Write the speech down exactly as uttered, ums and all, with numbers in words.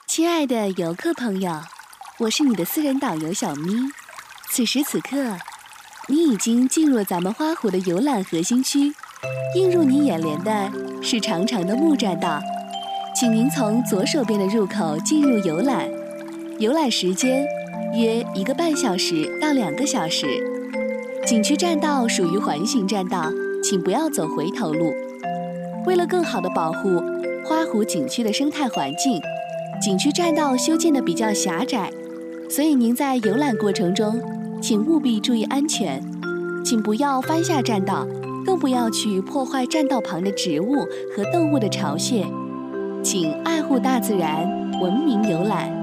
亲爱的游客朋友，我是你的私人导游小咪。此时此刻，你已经进入了咱们花湖的游览核心区。映入你眼帘的是长长的木栈道，请您从左手边的入口进入游览。游览时间约一个半小时到两个小时。景区栈道属于环形栈道，请不要走回头路。为了更好地保护花湖景区的生态环境，景区栈道修建的比较狭窄，所以您在游览过程中，请务必注意安全，请不要翻下栈道，更不要去破坏栈道旁的植物和动物的巢穴，请爱护大自然，文明游览。